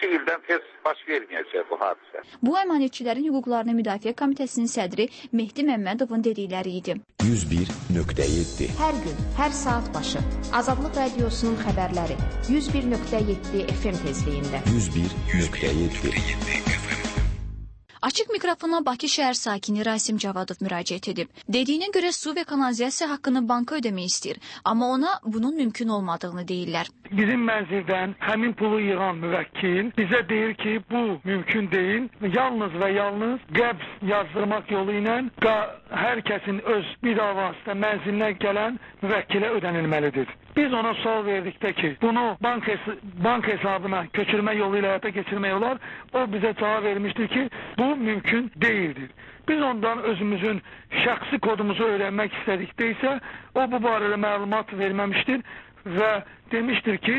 2 ildən tez baş verməyəcək bu hadisə. Bu əmanətçilərin hüquqlarını müdafiə komitəsinin sədri Mehdi Məmmədovun dedikləri idi. 101.7 Hər gün, hər saat başı Azadlıq Radiosunun xəbərləri 101.7 FM tezliyində. 101.7 Açıq mikrofona Bakı şəhər sakini Rasim Cavadov müraciət edib. Dediyinə görə su və kanalizasiya haqqını banka ödəmək istəyir, amma ona bunun mümkün olmadığını deyirlər. Bizim mənzildən həmin pulu yığan müvəkkil bizə deyir ki, bu mümkün deyil. Yalnız və yalnız qəbz yazdırmaq yolu ilə hər kəsin öz bir vasitə mənzilinə gələn müvəkkilə ödənilməlidir. Biz ona sual verdikdə ki, bunu bank hesabına köçürmə yolu ilə həyata keçirmək olar. O bizə cavab vermişdir ki, bu mümkün değildir. Biz ondan özümüzün şəxsi kodumuzu öğrenmek istədikdə isə o bu barədə məlumat verməmişdir və demiştir ki,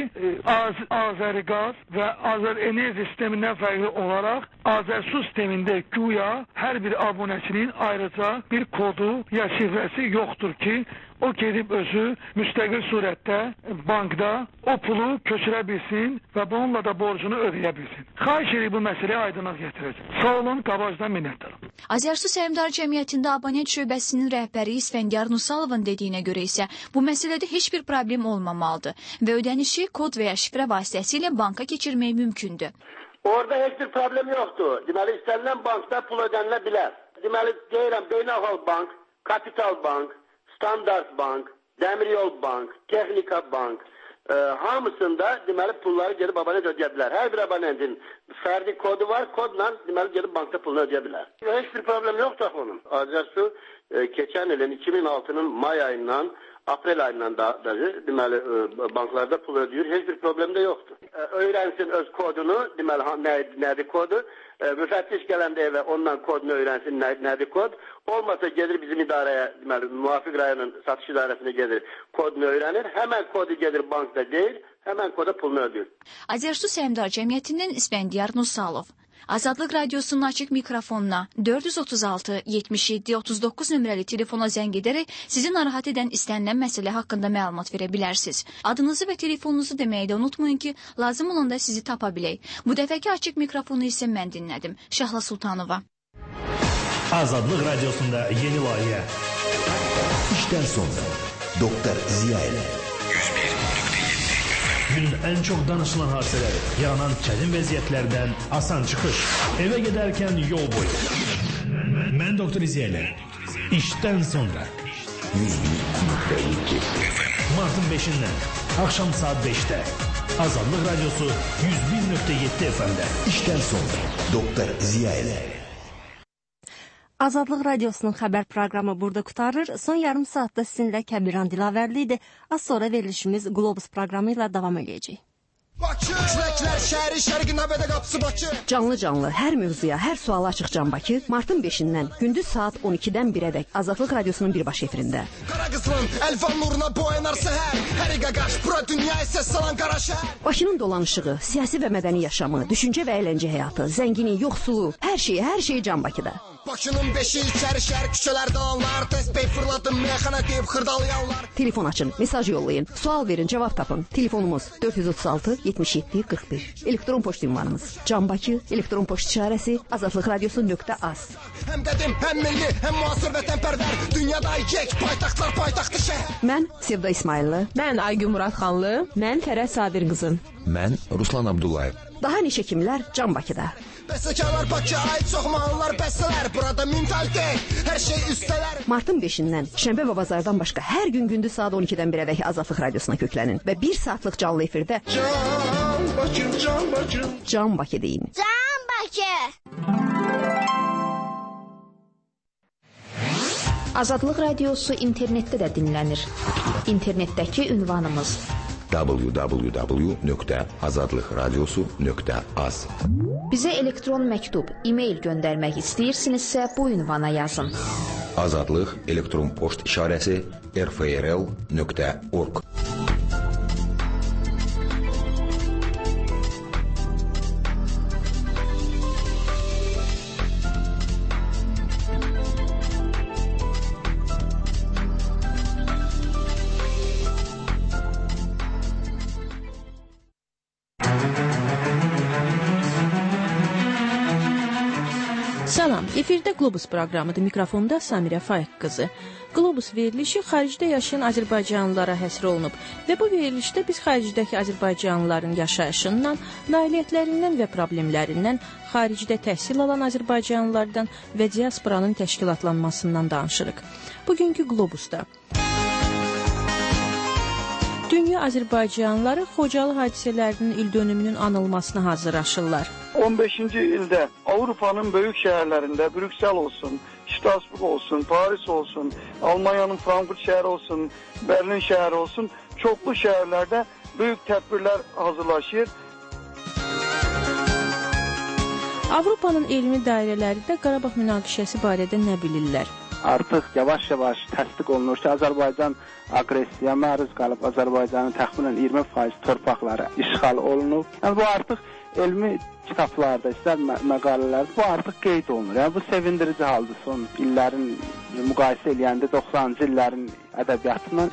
Azərigaz və Azərenerji sistemindən fərqli olaraq Azərsu sistemində güya hər bir abunəçinin ayrıca bir kodu ya şifrəsi yoxdur ki, o gedib özü müstəqil surətdə bankda o pulu köçürə bilsin və bununla da borcunu ödəyə bilsin. Xahiş edib bu məsələyə aydınlıq gətirəcək. Sağ olun, qabacdan minnətdarım. Azərsu Səhmdar Cəmiyyətində abonent şöbəsinin rəhbəri İsfəndiyar Nusalovun dediyinə görə isə bu məsələdə heç bir problem olmamalıdır və ödənişi kod və ya şifrə vasitəsilə banka keçirmək mümkündür. Orada heç bir problem yoxdur. Deməli, istənilən bankda pul ödənilə bilər. Deməli, deyirəm, Beynəlxalq Bank, Kapital Bank, Standart Bank, Demiryol Bank, Texnika Bank hamısında deməli pulları gedib abonent ödeyə bilər. Hər bir abonentin fərdi kodu var, kodla deməli gedib bankda pulunu ödeyə bilər. Heç bir problem yoxdur onun. Azərsu keçən ilin 2006-nın may ayından aprel ayından da deməli banklarda pul ödəyir. Heç bir problem də yoxdur. Öyrənsin öz kodunu, deməli nədir kodu? Müfəttiş gələndə evə ondan kodunu öyrənsin, nədir kod? Olmasa gedir bizim idarəyə, deməli müvafiq rayonun satış idarəsinə gedir, kodunu öyrənir. Həmən kodu gedir bankda deyil, həmən koda pulunu ödəyir. Azərsu Səhmdar Cəmiyyətindən İsfəndiyar Nusalov. Azadlıq Radiosunun açıq mikrofonuna 436 77 39 nömrəli telefona zəng edərək sizi narahat edən istənilən məsələ haqqında məlumat verə bilərsiniz. Adınızı və telefonunuzu deməyi də unutmayın ki, lazım olanda sizi tapa bilək. Bu dəfəki açıq mikrofonu isə mən dinlədim. Şahla Sultanova. Azadlıq Radiosunda yeni layihə. İşdən sonra Doktor Ziya ilə Günün ən çox danışılan hadisələri, yaranan çətin vəziyyətlərdən asan çıxış, evə gedərkən yol boyu. Mən Doktor Ziya ilə İşdən sonra 101.7 Martın 5-dən axşam saat 5-də Azadlıq Radiosu 101.7 FM-də İşdən sonra Doktor Ziya ilə Azadlıq Radiosunun xəbər proqramı burada qutarır. Son yarım saatda sizinlə Kəbiran Dilavərli idi. Az sonra verilişimiz Globus proqramı ilə davam edəcək. Bakı, küləklər şəhəri, şərqi nəbədə qapısı Bakı. Canlı, hər mövzuya, hər suala açıq Can Bakı, martın 5-dən gündüz saat 12-dən 1-ədək Azadlıq Radiosunun birbaşa efirində. Qara qızılın, əlvan nuruna boyanar səhər, hər qaqaş, bura dünyaya səs salan qara şəhər. Bakının dolanışığı, siyasi və mədəni yaşamı, düşüncə və əyləncə həyatı, zəngini, yoxsulu, hər şeyi Can Bakıda. Bakının beşi içəri şəhər küçələrdə alanlar, təsbih fırladım, meyxana deyib xırdalayanlar. Telefon açın, mesaj yollayın, sual verin, cavab tapın. Telefonumuz 436 77 41. Elektron poçt ünvanımız Canbakı, elektron poçt işarəsi azadlıqradiosu.az. Həm qədim, həm milli, həm müasir vətənpərvər, dünyada yek paytaxtlar paytaxtı şəhər. Mən Sevda İsmayıllı, mən Aygün Muradxanlı, mən Fərəd Sadir qızım. Mən Ruslan Abdullayev. Daha neçə kimlər Can Bakıda. Bəstəkarlar Bakıya aid çox mahnılar bəstələr, burada mentalitet, hər şey üstələr. Martın 5-dən şənbə və bazardan başqa hər gün gündüz saat 12-dən 1-ədək Azadlıq Radiosuna köklənin və 1 saatlıq canlı efirdə Can Bakı, Can Bakı, Can Bakı deyin. Can Bakı. Azadlıq Radiosu internetdə də dinlənir. İnternetdəki ünvanımız www.azadlıqradiosu.az. Bizə elektron məktub, e-mail göndərmək istəyirsinizsə bu ünvana yazın. Azadlıq elektron poçt işarəsi rfrl.org. Salam, efirdə Globus proqramıdır. Mikrofonda Samirə Faiq qızı. Globus verilişi xaricdə yaşayan Azərbaycanlılara həsr olunub və bu verilişdə biz xaricdəki Azərbaycanlıların yaşayışından, nailiyyətlərindən və problemlərindən, xaricdə təhsil alan Azərbaycanlılardan və diasporanın təşkilatlanmasından danışırıq. Bugünkü Globusda dünya Azərbaycanlıları Xocalı hadisələrinin ildönümünün anılmasına hazırlaşırlar. 15-ci ildə Avropanın böyük şəhərlərində Brüksel olsun, Strasbourg olsun, Paris olsun, Almanyanın Frankfurt şəhəri olsun, Berlin şəhəri olsun, çoxlu şəhərlərdə böyük tədbirlər hazırlaşır. Avropanın elmi dairələri də Qarabağ münaqişəsi barədə nə bilirlər? Artıq yavaş-yavaş təsdiq olunur ki, Azərbaycan aqressiyaya məruz qalıb, Azərbaycanın təxminən 20% torpaqları işğal olunub. Yəni, bu artıq elmi kitablarda, istər məqalələr, bu artıq qeyd olunur. Yəni, bu sevindirici haldır son illərin müqayisə eləyəndə 90-cı illərin ədəbiyyatından.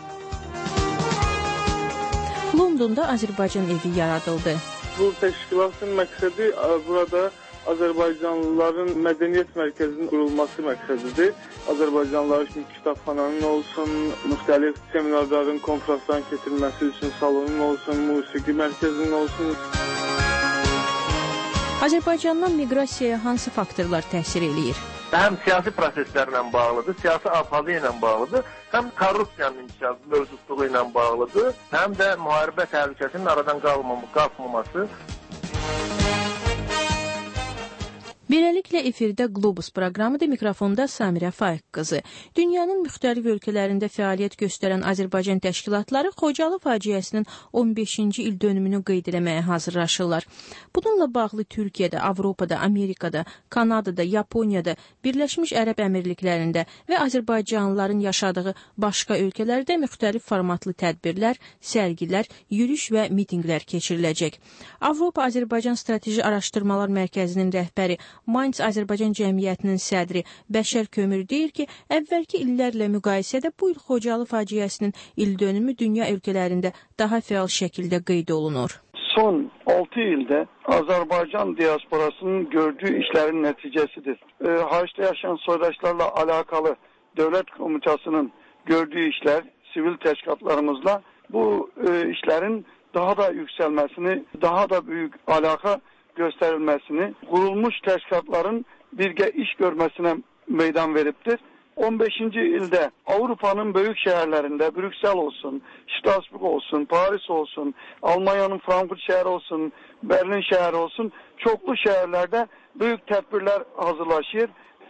Londonda Azərbaycan evi yaradıldı. Bu təşkilatın məqsədi burada Azərbaycanlıların mədəniyyət mərkəzinin qurulması məqsədidir. Azərbaycanlılar üçün kitabxananın olsun, müxtəlif seminarların, konferansların keçirilməsi üçün salonun olsun, musiqi mərkəzinin olsun. Azərbaycandan miqrasiyaya hansı faktorlar təsir eləyir? Həm siyasi proseslərlə bağlıdır, siyasi apazı ilə bağlıdır, həm korrupsiyanın inkişafı mövcudluğu ilə bağlıdır, həm də müharibə təhlükəsinin aradan qalxmaması. Beləliklə, efirdə Globus proqramıdır. Mikrofonda Samirə Faiq qızı. Dünyanın müxtəlif ölkələrində fəaliyyət göstərən Azərbaycan təşkilatları Xocalı faciəsinin 15-ci il dönümünü qeyd eləməyə hazırlaşırlar. Bununla bağlı Türkiyədə, Avropada, Amerikada, Kanadada, Yaponiyada, Birləşmiş Ərəb Əmirliklərində və Azərbaycanlıların yaşadığı başqa ölkələrdə müxtəlif formatlı tədbirlər, sərgilər, yürüyüş və mitinqlər keçiriləcək. Avropa Azərbaycan Strateji Araşdırmalar Mərkəzinin rəhbəri Mainz Azərbaycan Cəmiyyətinin sədri Bəşər Kömür deyir ki, əvvəlki illərlə müqayisədə bu il Xocalı faciəsinin ildönümü dünya ölkələrində daha fəal şəkildə qeyd olunur. Son 6 ildə Azərbaycan diasporasının gördüyü işlərin nəticəsidir. Xaricdə yaşayan soydaşlarla alakalı Dövlət Komitəsinin gördüyü işlər, sivil təşkilatlarımızla bu işlərin daha da yüksəlməsini, daha da büyük alaka göstərilməsini, qurulmuş təşkilatların birgə iş görməsinə meydan veribdir. 15-ci ildə Avropanın böyük şəhərlərində Brüksel olsun, Strasbourg olsun, Paris olsun, Almanyanın Frankfurt şəhəri olsun, Berlin şəhəri olsun, çoxlu şəhərlərdə böyük tədbirlər hazırlaşır.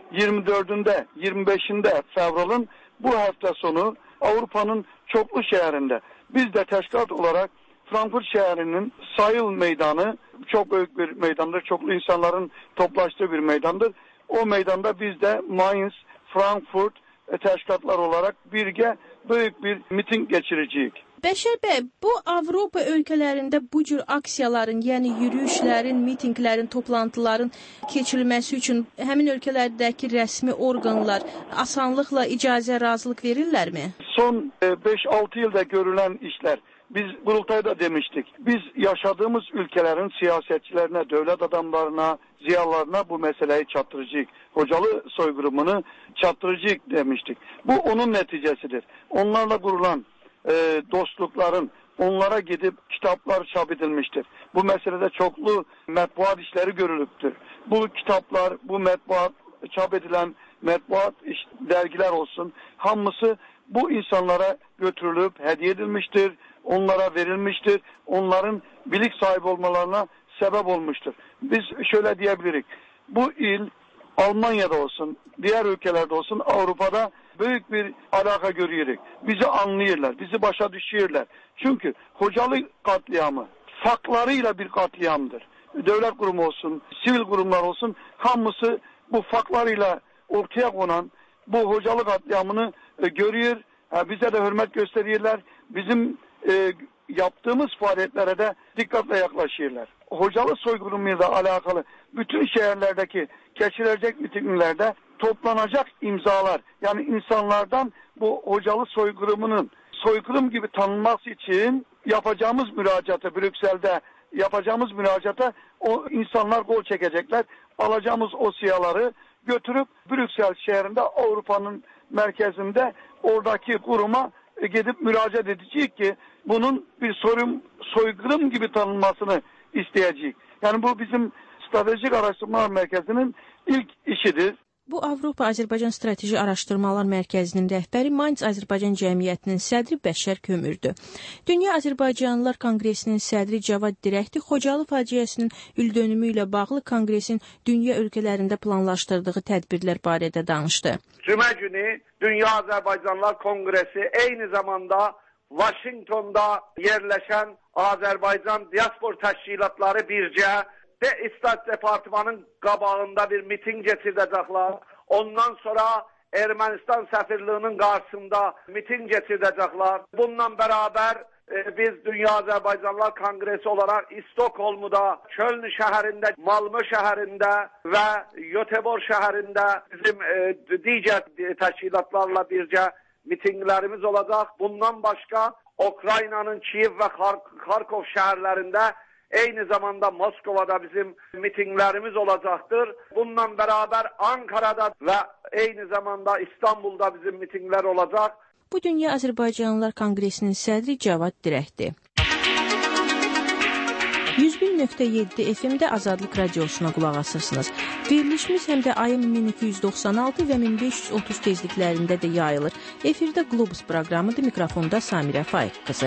24-də, 25-də fevralın bu həftə sonu Avropanın çoxlu şəhərində biz də təşkilat olaraq Frankfurt şəhərinin Sayıl meydanı çok büyük bir meydandır. Çoklu insanların toplaştığı bir meydandır. O meydanda biz de Mainz, Frankfurt təşkilatlar olarak birgə büyük bir miting geçirəcəyik. Bəşər bəy, bu Avropa ölkələrində bu cür aksiyaların, yəni yürüyüşlərin, mitinglərin, toplantıların keçirilməsi üçün həmin ölkələrdəki rəsmi orqanlar asanlıqla icazə, razılıq verirlərmi? Son 5-6 ildə görülən işlər. Biz qurultayda demiştik. Biz yaşadığımız ülkelerin siyasetçilerine, devlet adamlarına, ziyalarına bu meseleyi çatdıracağıq. Xocalı soyqırımını çatdıracağıq demiştik. Bu onun neticesidir. Onlarla kurulan dostlukların onlara gidip kitaplar çap edilmiştir. Bu meselede çoklu mətbuat işleri görülübdür. Bu kitaplar, bu mətbuat, çap edilen mətbuat dergiler olsun, hamısı bu insanlara götürülüp hediye edilmiştir. Onlara verilmiştir. Onların bilik sahibi olmalarına sebep olmuştur. Biz şöyle diyebiliriz. Bu il Almanya'da olsun, diğer ülkelerde olsun, Avrupa'da büyük bir alaka görüyoruz. Bizi anlıyorlar, bizi başa düşüyorlar. Çünkü Xocalı katliamı faklarıyla bir katliamdır. Devlet kurumu olsun, sivil kurumlar olsun, hamısı bu faklarıyla ortaya konan bu Xocalı katliamını görüyor. Bize de hürmet gösteriyorlar. Bizim yaptığımız faaliyetlere de dikkatle yaklaşıyorlar. Xocalı soykırımıyla alakalı bütün şehirlerdeki geçirilecek mitinglerde toplanacak imzalar, yani insanlardan bu Xocalı soykırımının soykırım gibi tanınması için yapacağımız müracaata, Brüksel'de yapacağımız müracaata o insanlar qol çəkəcəklər. Alacağımız o siyaları götürüb Brüksel şehrində, Avrupa'nın mərkəzində oradaki kuruma gidip müracaat edecek ki bunun bir soykırım gibi tanınmasını isteyecek. Yani bu bizim Stratejik Araştırmalar Merkezi'nin ilk işidir. Bu Avropa-Azərbaycan Strateji Araşdırmalar Mərkəzinin rəhbəri Mainz Azərbaycan Cəmiyyətinin sədri Bəşər Kömürdür. Dünya Azərbaycanlılar Konqresinin sədri Cavad Dirəkti Xocalı faciəsinin ildönümü ilə bağlı konqresin dünya ölkələrində planlaşdırdığı tədbirlər barədə danışdı. Cümə günü Dünya Azərbaycanlılar Konqresi eyni zamanda Washington'da yerləşən Azərbaycan Diaspor Təşkilatları bircə ve İstat Departmanının qabağında bir miting geçirdəcəklər. Ondan sonra Ermənistan səfirliyinin qarşısında miting geçirdəcəklər. Bununla beraber biz Dünya Azərbaycanlılar Kongresi olarak Stockholm'da, Köln şəhərində, Malmö şəhərində və Göteborg şəhərində bizim digər təşkilatlarla bircə mitinglərimiz olacaq. Bundan başka Ukrayna'nın Kiev ve Kharkov şəhərlərində aynı zamanda Moskova'da bizim mitinglerimiz olacaktır. Bununla beraber Ankara'da ve aynı zamanda İstanbul'da bizim mitingler olacak. Bu Dünya Azərbaycanlılar Konqresinin sədri Cavad Dirəkti. 101.7 FM-də Azadlıq Radiosuna qulaq asırsınız. Verilişimiz həm də ayın 1296 və 1530 tezliklərində də yayılır. Efirdə Globus proqramıdır. Mikrofonda Samirə Faiq qızı.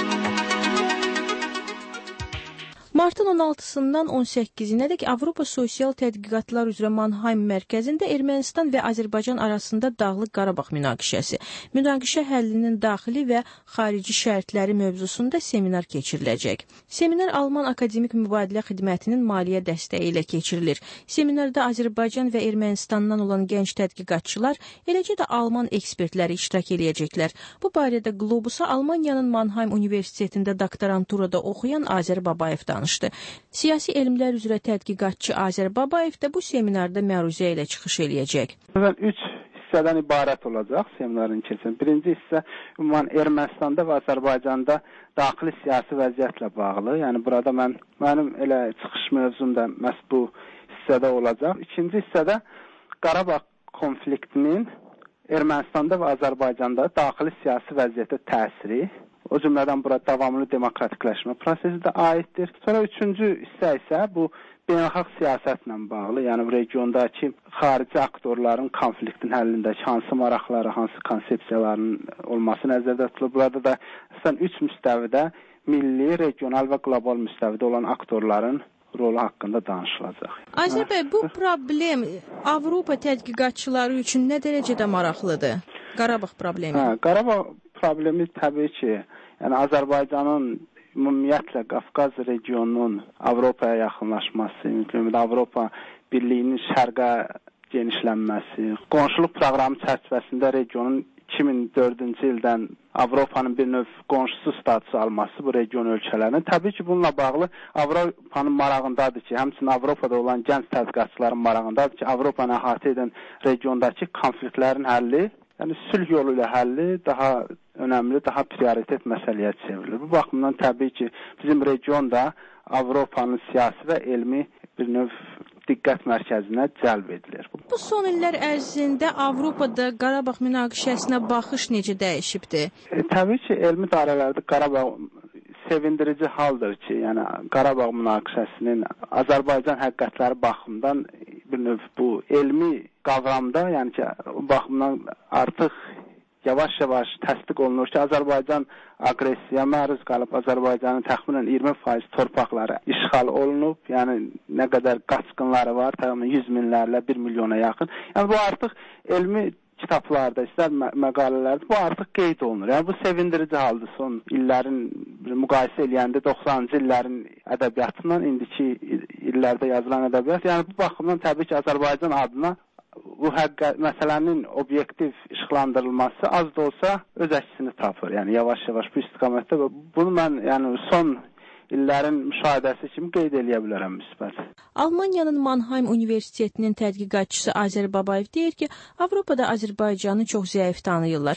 Martın 16-sından 18-nədək Avropa Sosial Tədqiqatlar üzrə Mannheim mərkəzində Ermənistan və Azərbaycan arasında Dağlıq Qarabağ münaqişəsi, münaqişə həllinin daxili və xarici şərtləri mövzusunda seminar keçiriləcək. Seminar Alman Akademik Mübadilə Xidmətinin maliyyə dəstəyi ilə keçirilir. Seminarda Azərbaycan və Ermənistandan olan gənc tədqiqatçılar, eləcə də Alman ekspertləri iştirak edəcəklər. Bu barədə Globusa Almaniyanın Mannheim Universitetində doktoranturada oxuyan Azər Babayev danışdı. Siyasi elmlər üzrə tədqiqatçı Azər Babayev də bu seminarda məruzə ilə çıxış eləyəcək. 3 hissədən ibarət olacaq seminarın keçən. Birinci hissə ümumən Ermənistanda və Azərbaycanda daxili siyasi vəziyyətlə bağlı. Yəni burada mənim elə çıxış mövzum da məhz bu hissədə olacaq. İkinci hissədə Qarabağ konfliktinin Ermənistanda və Azərbaycanda daxili siyasi vəziyyətə təsiri, o cümlədən bura davamlı demokratikləşmə prosesi də aiddir. Sonra üçüncü hissə isə bu beynəlxalq siyasətlə bağlı, yəni regiondakı xarici aktorların konfliktin həllindəki hansı maraqları, hansı konsepsiyaların olması nəzərdə tutulur. Burada da əslən 3 müstəvidə milli, regional və qlobal müstəvidə olan aktorların rolu haqqında danışılacaq. Azər bəy, bu problem Avropa tədqiqatçıları üçün nə dərəcədə maraqlıdır? Qarabağ problemi. Qarabağ problemi təbii ki, yəni Azərbaycanın ümumiyyətlə Qafqaz regionunun Avropaya yaxınlaşması, Avropa Birliyinin şərqə genişlənməsi, qonşuluq proqramı çərçivəsində regionun 2004-cü ildən Avropanın bir növ qonşusu statusu alması bu region ölkələrinin təbii ki, bununla bağlı Avropanın marağındadır ki, həmçinin Avropada olan gənc tədqiqatçıların marağındadır ki, Avropanı əhatə edən regiondakı konfliktlərin həlli, yəni sülh yolu ilə həlli daha önəmli, daha prioritet məsələyə çevrilir. Bu baxımdan təbii ki, bizim region da Avropanın siyasi və elmi bir növ diqqət mərkəzinə cəlb edilir. Bu son illər ərzində Avropada Qarabağ münaqişəsinə baxış necə dəyişibdir? Təbii ki, elmi dairələrdə Qarabağ sevindirici haldır ki, yəni Qarabağ münaqişəsinin Azərbaycan həqiqətləri baxımından bir növ bu elmi qavramda, yəni ki, o baxımdan artıq yavaş-yavaş təsdiq olunur ki, Azərbaycan aqressiyaya məruz qalıb, Azərbaycanın təxminən 20% torpaqları işğal olunub, yəni nə qədər qaçqınları var, təxminən 100 minlərlə 1 milyona yaxın. Yəni bu artıq elmi kitablarda, istər məqalələrdə bu artıq qeyd olunur. Yəni bu sevindirici haldır son illərin müqayisə eləyəndə 90-cı illərin ədəbiyyatından indiki illərdə yazılan ədəbiyyat. Yəni bu baxımdan təbii ki, Azərbaycan adına bu məsələnin obyektiv işıqlandırılması az da olsa öz əksini tapır. Yəni yavaş-yavaş bu istiqamətdə və bunu mən yəni son illərin müşahidəsi kimi qeyd eləyə bilərəm müsbət. Almaniyanın Mannheim Universitetinin tədqiqatçısı Azər Babayev deyir ki, Avropada Azərbaycanı çox zəif tanıyırlar.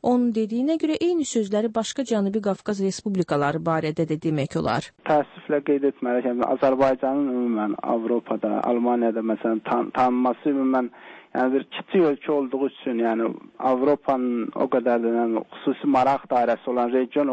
Onun dediyinə görə eyni sözləri başqa Cənubi Qafqaz respublikaları barədə də demək olar. Təəssüflə qeyd etməliyəm ki, Azərbaycanın ümumən Avropada, Almaniyada məsələn tanınması ümumən yəni bir kiçik ölkə olduğu üçün, yəni Avropanın o qədər də yəni, xüsusi maraq dairəsi olan region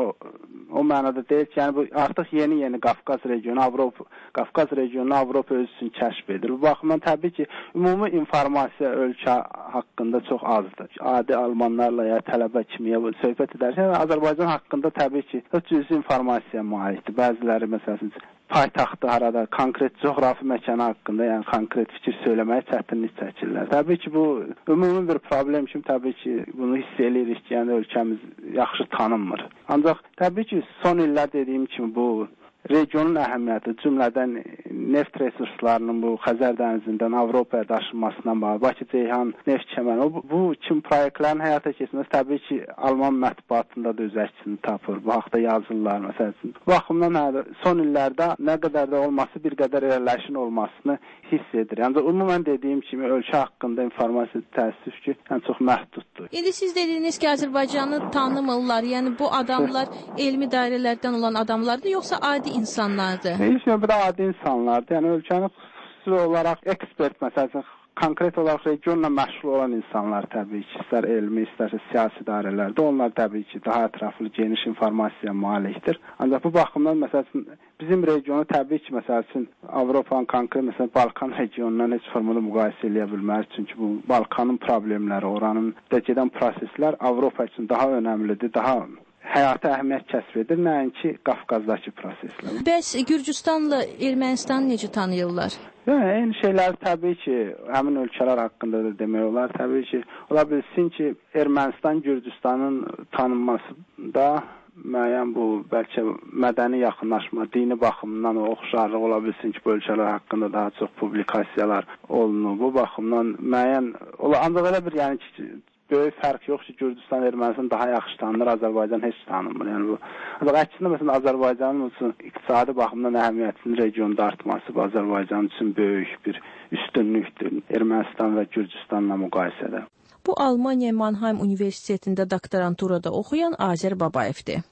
o mənada deyil ki, yəni bu artıq yeni Qafqaz regionu, Qafqaz regionunu Avropa öz üçün kəşf edir. Bu baxımdan təbii ki, ümumi informasiya ölkə haqqında çox azdır. Adi almanlarla ya tələbə kimi söhbət edərkən Azərbaycan haqqında təbii ki, çox cüzi informasiya malikdir. Bəziləri məsələn paytaxtı harada, konkret coğrafi məkanı haqqında, yəni konkret fikir söyləməyə çətinlik çəkirlər. Təbii ki, bu ümumi bir problem kimi təbii ki, bunu hiss edirik ki, yəni ölkəmiz yaxşı tanınmır. Ancaq təbii ki, son illər dediyim kimi bu regionun əhəmiyyəti, cümlədən neft resurslarının bu Xəzər dənizindən Avropaya daşınmasından bağlı, Bakı-Ceyhan neft kəməri, bu kimi proyektlərin həyata keçməsi təbii ki, Alman mətbuatında da öz əksini tapır. Bu haqda yazırlar, məsələn. Bu baxımdan son illərdə nə qədər də olması bir qədər irəliləyişin olmasını hiss edir. Yəni, ümumən dediyim kimi, ölkə haqqında informasiya təəssüf ki, çox məhduddur. İndi siz dediniz ki, Azərbaycanı tanımırlar, yəni bu adamlar elmi dairələrdən olan adamlardır, yoxsa adi insanlardır? İlk növbədə adi insanlardır. Yəni ölkəni xüsusi olaraq ekspert, məsələn, konkret olaraq regionla məşğul olan insanlar təbii ki, istər elmi, istərsə siyasi dairələrdə, onlar təbii ki, daha ətraflı, geniş informasiya malikdir. Ancaq bu baxımdan, məsələn, bizim regionu təbii ki, məsələn, Avropanın konkret, məsələn, Balkan regionundan heç formada müqayisə eləyə bilməz. Çünki bu Balkanın problemləri, oranın da gedən proseslər Avropa üçün daha önəmlidir, daha həyata əhəmiyyət kəsb edir, nəinki Qafqazdakı proseslər. Bəs Gürcüstanla Ermənistanı necə tanıyırlar? Yəni, eyni şeylər təbii ki, həmin ölkələr haqqında da demək olar. Təbii ki, ola bilsin ki, Ermənistan Gürcüstanın tanınmasında müəyyən bu, bəlkə mədəni yaxınlaşma, dini baxımından oxşarlıq ola bilsin ki, bu ölkələr haqqında daha çox publikasiyalar olunur. Bu baxımdan müəyyən, ancaq elə bir, yəni ki, böyük fərq yox ki, Gürcüstan Ermənistan daha yaxşı tanınır, Azərbaycan heç tanınmır. Yəni bu, əksində məsələn Azərbaycanın üçün iqtisadi baxımdan əhəmiyyətinin regionda artması bu Azərbaycan üçün böyük bir üstünlükdür Ermənistan və Gürcüstanla müqayisədə. Bu Almaniya Mannheim Universitetində doktoranturada oxuyan Azər Babayevdir.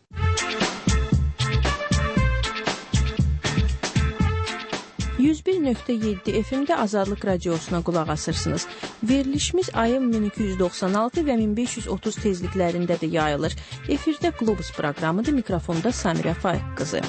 %1.7 FM-də Azadlıq Radiosuna qulaq asırsınız. Verilişimiz ayın 1296 və 1530 tezliklərində də yayılır. Efirdə Globus proqramıdır, mikrofonda Samirə Faiq qızı.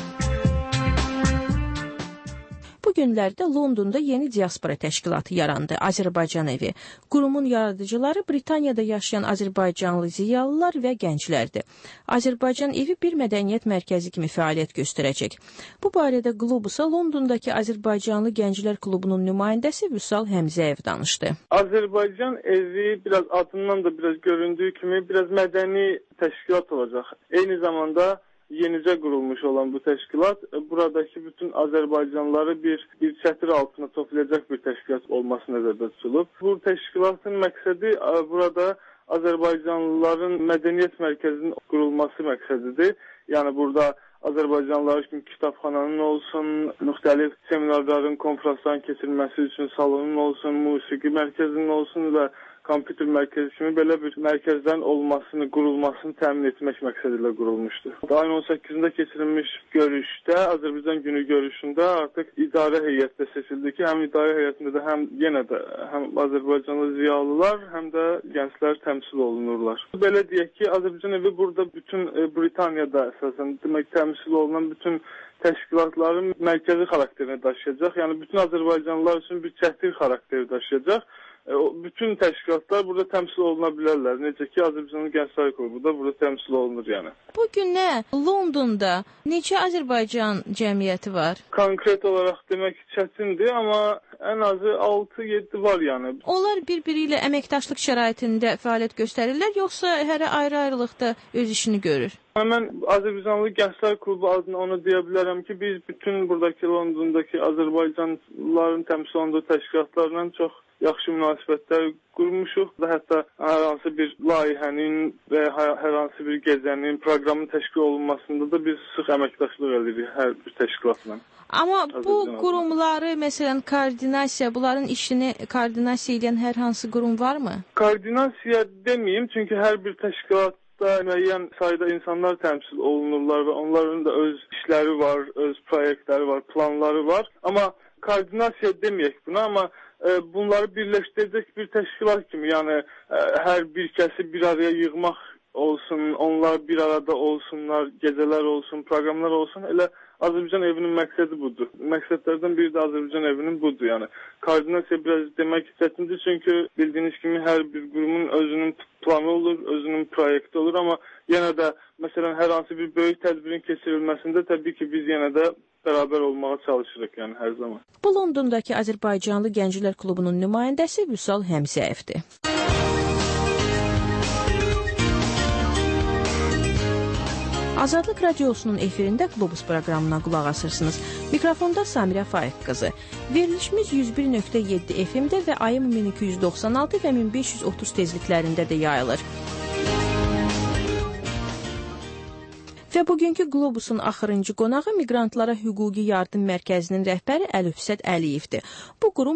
Bu günlərdə Londonda yeni diaspora təşkilatı yarandı, Azərbaycan evi. Qurumun yaradıcıları Britaniyada yaşayan Azərbaycanlı ziyalılar və gənclərdir. Azərbaycan evi bir mədəniyyət mərkəzi kimi fəaliyyət göstərəcək. Bu barədə Globusa Londondakı Azərbaycanlı Gənclər Klubunun nümayəndəsi Vüsal Həmzəyev danışdı. Azərbaycan evi biraz adından da biraz göründüyü kimi biraz mədəni təşkilat olacaq. Eyni zamanda yenicə qurulmuş olan bu təşkilat buradakı bütün Azərbaycanlıları bir çətir altına toplayacaq bir təşkilat olması nəzərdə tutulub. Bu təşkilatın məqsədi burada Azərbaycanlıların mədəniyyət mərkəzinin qurulması məqsədidir. Yəni burada Azərbaycanlılar üçün kitabxananın olsun, müxtəlif seminarların, konferansların keçirilməsi üçün salonun olsun, musiqi mərkəzinin olsun və kompüter mərkəzi kimi belə bir mərkəzlərin olmasını, qurulmasını təmin etmək məqsədi ilə qurulmuşdur. Ayın 18-də keçirilmiş görüşdə, Azərbaycan günü görüşündə artıq idarə heyətdə seçildi ki, həm idarə heyətində də yenə də həm Azərbaycanlı ziyalılar, həm də gənclər təmsil olunurlar. Belə deyək ki, Azərbaycan evi burada bütün Britaniyada əsasən demək təmsil olunan bütün təşkilatların mərkəzi xarakterini daşıyacaq. Yəni bütün Azərbaycanlılar üçün bir çətir xarakteri daşıyacaq. Bütün təşkilatlar burada təmsil oluna bilərlər. Necə ki, Azərbaycanlı Gənclər Klubu da burada təmsil olunur yəni. Bugün Londonda necə Azərbaycan cəmiyyəti var? Konkret olaraq demək çətindir, amma ən azı 6-7 var yəni. Onlar bir-biri ilə əməkdaşlıq şəraitində fəaliyyət göstərirlər, yoxsa hərə ayrı-ayrılıqda öz işini görür? Mən Azərbaycanlı Gənclər Klubu adına onu deyə bilərəm ki, biz bütün buradakı Londondakı Azərbaycanlıların təmsil olunduğu təşkilatlarla çox yaxşı münasibətlər qurmuşuq və hətta hər hansı bir layihənin və hər hansı bir gecənin, proqramın təşkil olunmasında da biz sıx əməkdaşlıq edirik hər bir təşkilatla. Amma bu qurumları, məsələn, koordinasiya, bunların işini koordinasiya edən hər hansı qurum varmı? Koordinasiya deməyim, çünki hər bir təşkilat Qlobusda müəyyən sayda insanlar təmsil olunurlar və onların da öz işləri var, öz proyektləri var, planları var. Amma koordinasiya deməyək buna, amma bunları birləşdirəcək bir təşkilat kimi, yəni hər bir kəsi bir araya yığmaq olsun, onlar bir arada olsunlar, gecələr olsun, proqramlar olsun. Elə Azərbaycan evinin məqsədi budur. Məqsədlərdən biri də Azərbaycan evinin budur. Yəni koordinasiya biraz demək çətindir, çünki bildiyiniz kimi hər bir qurumun özünün planı olur, özünün proyekti olur, amma yenə də məsələn hər hansı bir böyük tədbirin keçirilməsində təbii ki biz yenə də bərabər olmağa çalışırıq, yəni hər zaman. Bu Londondakı Azərbaycanlı Gənclər Klubunun nümayəndəsi Vüsal Həmzəyevdir. Azadlıq Radiosunun efirində Globus proqramına qulaq asırsınız. Mikrofonda Samirə Faiq qızı. Verilişimiz 101.7 FM-də və ayım 1296 və 1530 tezliklərində də yayılır. Və bugünkü Globusun axırıncı qonağı Miqrantlara Hüquqi Yardım Mərkəzinin rəhbəri Əlifsət Əliyevdir. Bu qurum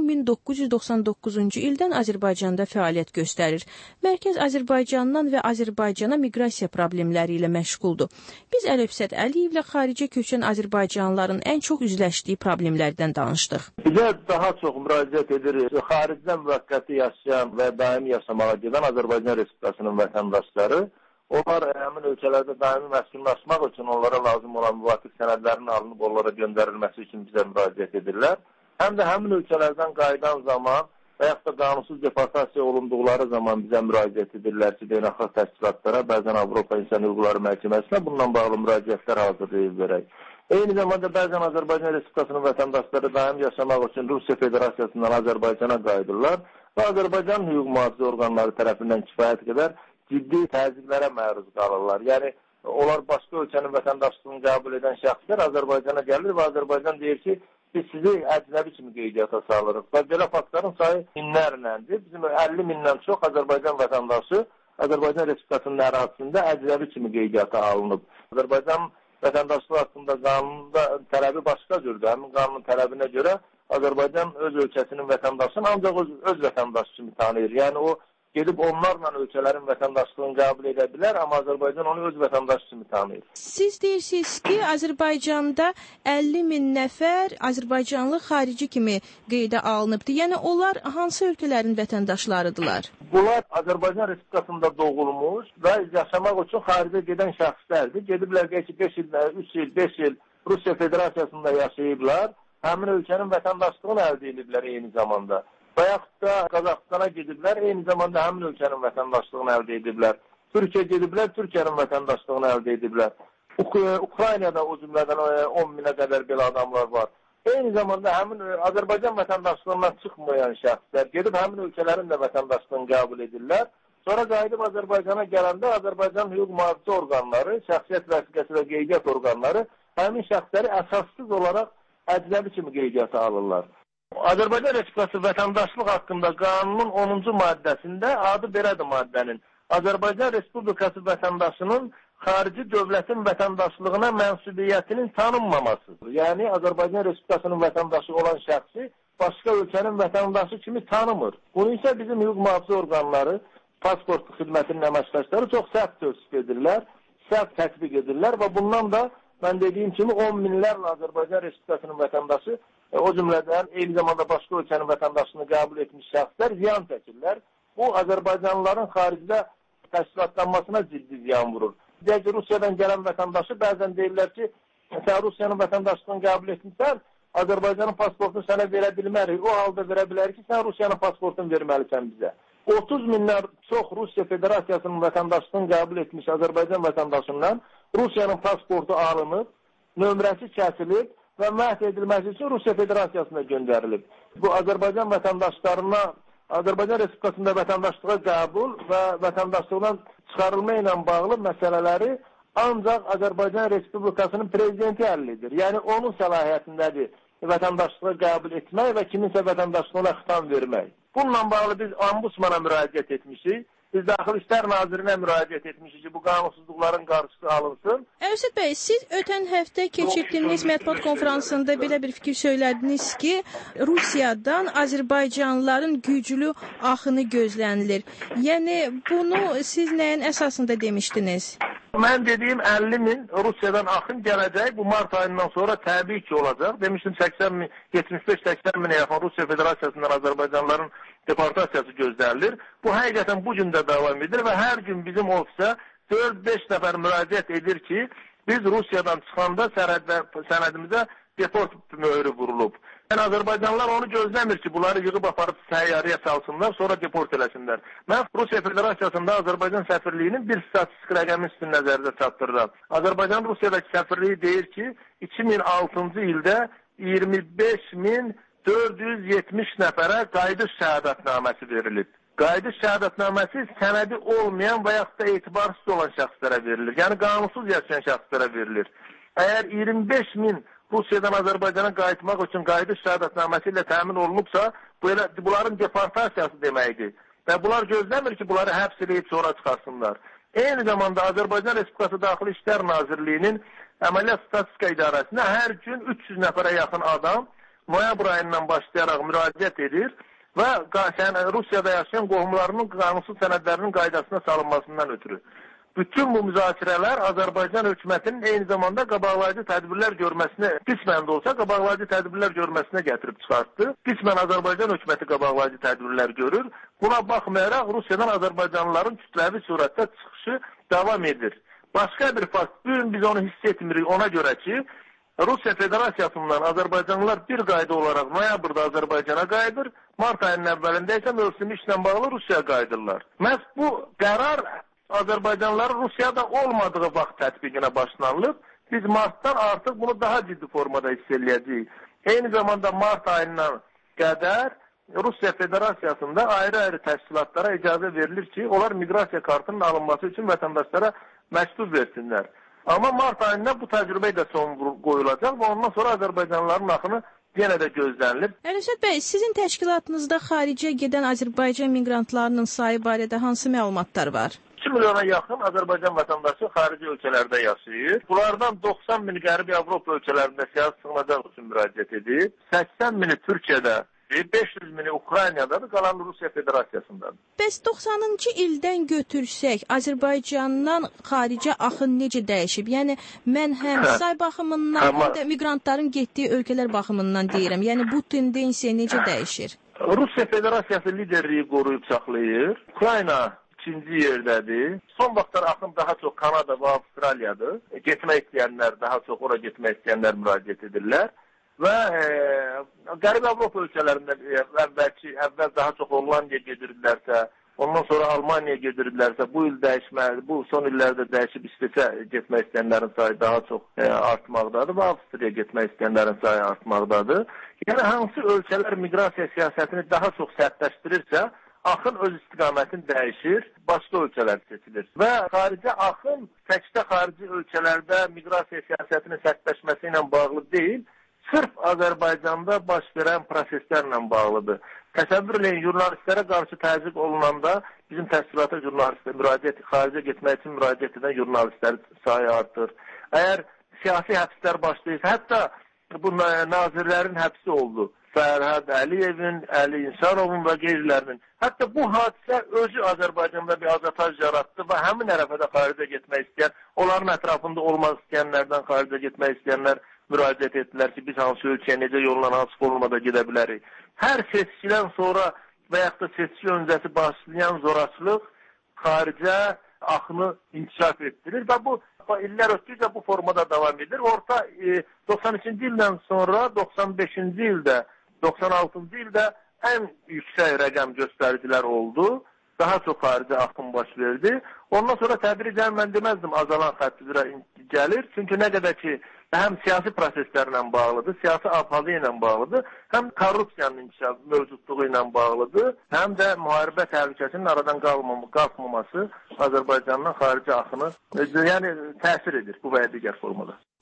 1999-cu ildən Azərbaycanda fəaliyyət göstərir. Mərkəz Azərbaycandan və Azərbaycana miqrasiya problemləri ilə məşğuldur. Biz Əlifsət Əliyevlə xaricə köçən Azərbaycanlıların ən çox üzləşdiyi problemlərdən danışdıq. Bizə daha çox müraciət edirik. Xaricdən müvəqqəti yaşayan və daimi yaşamağa gedən Azərbaycan Respublikasının vətəndaşları, onlar həmin ölkələrdə daimi məskunlaşmaq üçün onlara lazım olan müvafiq sənədlərin alınıb onlara göndərilməsi üçün bizə müraciət edirlər. Həm də həmin ölkələrdən qayıdan zaman və yaxud da qanunsuz deportasiya olunduqları zaman bizə müraciət edirlər ki, beynəlxalq təşkilatlara, bəzən Avropa İnsan Hüquqları Məhkəməsinə bununla bağlı müraciətlər hazırlayıb verək. Eyni zamanda bəzən Azərbaycan Respublikasının vətəndaşları daimi yaşamaq üçün Rusiya Federasiyasından Azərbaycana qayıdırlar və Azərbaycan hüquq mühafizə orqanları tərəfindən kifayət qədər ciddi təzyiqlərə məruz qalırlar. Yəni, onlar başqa ölkənin vətəndaşlığını qəbul edən şəxslər Azərbaycana gəlir və Azərbaycan deyir ki, biz sizi əcnəbi kimi qeydiyyata salırıq. Və belə faktların sayı minlərləndir. Bizim 50 mindən çox Azərbaycan vətəndaşı Azərbaycan Respublikasının ərazisində əcnəbi kimi qeydiyyata alınıb. Azərbaycan vətəndaşlığı haqqında qanunda tələbi başqa cürdür. Həmin qanunun tələbinə görə Azərbaycan öz ölkəsinin vətəndaşını ancaq öz vətəndaşı kimi tanıyır. Yəni, o gedib onlarla ölkələrin vətəndaşlığını qəbul edə bilər, amma Azərbaycan onu öz vətəndaşı kimi tanıyır. Siz deyirsiniz ki, Azərbaycanda 50 min nəfər Azərbaycanlı xarici kimi qeydə alınıbdır. Yəni, onlar hansı ölkələrin vətəndaşlarıdırlar? Bunlar Azərbaycan Respublikasında doğulmuş və yaşamaq üçün xaricə gedən şəxslərdir. Gediblər ki, 5 il, 3 il, 5 il Rusiya Federasiyasında yaşayıblar, həmin ölkənin vətəndaşlığını əldə ediblər eyni zamanda. Və yaxud da Qazaxstana gediblər, eyni zamanda həmin ölkənin vətəndaşlığını əldə ediblər. Türkiyə gediblər, Türkiyənin vətəndaşlığını əldə ediblər. Ukraynada o cümlədən 10 minə qədər belə adamlar var. Eyni zamanda həmin Azərbaycan vətəndaşlığından çıxmayan şəxslər gedib həmin ölkələrin də vətəndaşlığını qəbul edirlər. Sonra qayıdıb Azərbaycana gələndə Azərbaycan hüquq mühafizə orqanları, şəxsiyyət vəsiqəsi və qeydiyyat orqanları həmin şəxsləri əsassız olaraq əcnəbi kimi qeydiyyata alırlar. Azərbaycan Respublikası vətəndaşlıq haqqında qanunun 10-cu maddəsində adı belədir maddənin. Azərbaycan Respublikası vətəndaşının xarici dövlətin vətəndaşlığına mənsubiyyətinin tanınmamasıdır. Yəni, Azərbaycan Respublikasının vətəndaşı olan şəxsi başqa ölkənin vətəndaşı kimi tanımır. Bunu isə bizim hüquq mühafizə orqanları, pasport xidmətinin əməkdaşları çox sərt tövsif edirlər, sərt tətbiq edirlər və bundan da mən dediyim kimi 10 minlərlə Azərbaycan Respublikasının vətəndaşı, o cümlədən eyni zamanda başqa ölkənin vətəndaşını qəbul etmiş şəxslər ziyan çəkirlər. Bu, Azərbaycanlıların xaricdə təşkilatlanmasına ciddi ziyan vurur. Deyək ki, Rusiyadan gələn vətəndaşı bəzən deyirlər ki, sən Rusiyanın vətəndaşlığını qəbul etmişsən, Azərbaycanın pasportunu sənə verə bilmərik. O halda verə bilərik ki, sən Rusiyanın pasportunu verməlisən bizə. 30 minlər çox Rusiya Federasiyasının vətəndaşlığını qəbul etmiş Azərbaycan vətəndaşından Rusiyanın pasportu alınıb, nömrəsi kəsilib və məhv edilməsi üçün Rusiya Federasiyasına göndərilib. Bu, Azərbaycan vətəndaşlarına, Azərbaycan Respublikasında vətəndaşlığa qəbul və vətəndaşlıqdan çıxarılma ilə bağlı məsələləri ancaq Azərbaycan Respublikasının prezidenti həll edir. Yəni, onun səlahiyyətindədir vətəndaşlığa qəbul etmək və kiminsə vətəndaşlığına xitam vermək. Bununla bağlı biz ombudsmana müraciət etmişik. Biz Daxili İşlər Nazirinə müraciət etmişik ki, bu qanunsuzluqların qarşısı alınsın. Əlövsət bəy, siz ötən həftə keçirdiyiniz mətbuat konferansında belə bir fikir söylədiniz ki, Rusiyadan Azərbaycanlıların güclü axını gözlənilir. Yəni, bunu siz nəyin əsasında demişdiniz? Mən dediyim 50 min Rusiyadan axın gələcək. Bu mart ayından sonra təbii ki olacaq. Demişdim 75-80 minə yaxın Rusiya Federasiyasından Azərbaycanlıların deportasiyası gözlənilir. Bu həqiqətən bu gün də davam edir və hər gün bizim ofisə 4-5 nəfər müraciət edir ki, biz Rusiyadan çıxanda sənədimizə deport möhürü vurulub. Yəni Azərbaycanlılar onu gözləmir ki, bunları yığıb aparıb səyyarıya salsınlar, sonra deport eləsinlər. Mən Rusiya Federasiyasında Azərbaycan səfirliyinin bir statistik rəqəmin üstün nəzərdə çatdırıram. Azərbaycan Rusiyadakı səfirliyi deyir ki, 2006-cı ildə 25.470 nəfərə qayıdış şəhadətnaməsi verilib. Qayıdış şəhadətnaməsi sənədi olmayan və yaxud da etibarsız olan şəxslərə verilir. Yəni qanunsuz yaşayan şəxslərə verilir. Əgər 25 min Rusiyadan Azərbaycana qayıtmaq üçün qayıdış şəhadətnaməsi ilə təmin olunubsa, bunların deportasiyası deməkdir. Və bunlar gözləmir ki, bunları həbs edib sonra çıxarsınlar. Eyni zamanda Azərbaycan Respublikası Daxili İşlər Nazirliyinin Əməliyyat Statistika İdarəsinə hər gün 300 nəfərə yaxın adam noyabr ayından başlayaraq müraciət edir və Rusiyada yaşayan qohumlarının qanunsuz sənədlərinin qaydasına salınmasından ötürü. Bütün bu müzakirələr Azərbaycan hökumətinin eyni zamanda qabaqlayıcı tədbirlər görməsinə, qismən də olsa qabaqlayıcı tədbirlər görməsinə gətirib çıxartdı. Qismən Azərbaycan hökuməti qabaqlayıcı tədbirlər görür. Buna baxmayaraq Rusiyadan Azərbaycanlıların kütləvi surətdə çıxışı davam edir. Başqa bir fakt, bugün biz onu hiss etmirik ona görə ki, Rusiya Federasiyasından Azərbaycanlılar bir qayda olaraq noyabrda Azərbaycana qayıdır, mart ayının əvvəlində isə mövsümi işlə bağlı Rusiyaya qayıdırlar. Məhz bu qərar Azərbaycanlıların Rusiyada olmadığı vaxt tətbiqinə başlanılıb. Biz martdan artıq bunu daha ciddi formada hiss eləyəcəyik. Eyni zamanda mart ayından qədər Rusiya Federasiyasında ayrı-ayrı təşkilatlara icazə verilir ki, onlar miqrasiya kartının alınması üçün vətəndaşlara məktub versinlər. Amma mart ayında bu təcrübə də son qoyulacaq və ondan sonra Azərbaycanlıların axını yenə də gözlənilir. Əlövsət bəy, sizin təşkilatınızda xaricə gedən Azərbaycan miqrantlarının sayı barədə hansı məlumatlar var? 2 milyona yaxın Azərbaycan vətəndaşı xarici ölkələrdə yaşayır. Bunlardan 90 mini Qərbi Avropa ölkələrində siyasi sığınacaq üçün müraciət edib. 80 mini Türkiyədə, 500 mini Ukraynadadır, qalan Rusiya Federasiyasındadır. Bəs 90-cı ildən götürsək, Azərbaycandan xaricə axın necə dəyişib? Yəni, mən həm say baxımından, həm də miqrantların getdiyi ölkələr baxımından deyirəm. Yəni, bu tendensiya necə dəyişir? Rusiya Federasiyası liderliyi qoruyub saxlayır. Ukrayna ikinci yerdədir. Son vaxtlar axın daha çox Kanada və Avstraliyadır. Getmək istəyənlər, daha çox ora getmək istəyənlər müraciət edirlər. Və Qərbi Avropa ölkələrində əvvəl daha çox Hollandiya gedirdilərsə, ondan sonra Almaniya gedirdilərsə, bu il dəyişməli, bu son illərdə dəyişib İsveçə getmək istəyənlərin sayı daha çox artmaqdadır və Avstriya getmək istəyənlərin sayı artmaqdadır. Yəni, hansı ölkələr miqrasiya siyasətini daha çox sərtləşdirirsə, axın öz istiqamətini dəyişir, başqa ölkələr seçilir. Və xaricə axın təkcə xarici ölkələrdə miqrasiya siyasətinin sərtləşməsi ilə bağlı deyil, sırf Azərbaycanda baş verən proseslərlə bağlıdır. Təsəvvür eləyin, jurnalistlərə qarşı təzyiq olunanda bizim təşkilata jurnalistlər xaricə getmək üçün müraciət edən jurnalistlər sayı artır. Əgər siyasi həbslər başlayırsa, hətta bu nazirlərin həbsi oldu. Fərhad Əliyevin, Əli İnsanovun və qeyrilərinin. Hətta bu hadisə özü Azərbaycanda bir azataj yaratdı və həmin ərəfədə xaricə getmək istəyən, onların ətrafında olmaq istəyənlərdən xaricə getmək istəyənlər müraciət etdilər ki, biz hansı ölkəyə necə yolla, hansı formada gedə bilərik. Hər seçkidən sonra və yaxud da seçki öncəsi başlayan zorakılıq xaricə axını inkişaf etdirir və bu illər ötdükcə bu formada davam edir. Orta 92-ci ildən sonra 95-ci ildə, 96-cı ildə ən yüksək rəqəm göstəricilər oldu. Daha çox xarici axın baş verdi. Ondan sonra tədricən mən deməzdim azalan xətt üzrə gəlir. Çünki nə qədər ki, həm siyasi proseslərlə bağlıdır, siyasi aphalı ilə bağlıdır, həm korrupsiyanın inkişaf mövcudluğu ilə bağlıdır, həm də müharibə təhlükəsinin aradan qalxmaması Azərbaycandan xarici axını yəni təsir edir bu və ya digər formada.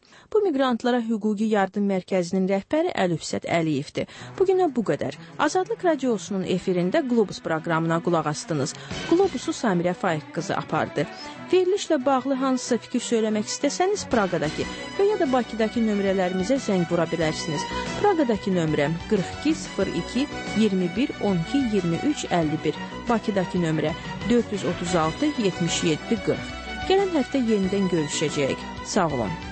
Bu miqrantlara hüquqi yardım mərkəzinin rəhbəri Əlifsət Əliyevdir. Bugünə bu qədər. Azadlıq radiosunun efirində Globus proqramına qulaq astınız. Globusu Samirə Faiq qızı apardı. Verilişlə bağlı hansısa fikir söyləmək istəsəniz Praqadakı və ya da Bakıdakı nömrələrimizə zəng vura bilərsiniz. Praqadakı nömrəm 42 02 21 12 23 51. Bakıdakı nömrə 436 77 40. Gələn həftə yenidən görüşəcəyik. Sağ olun.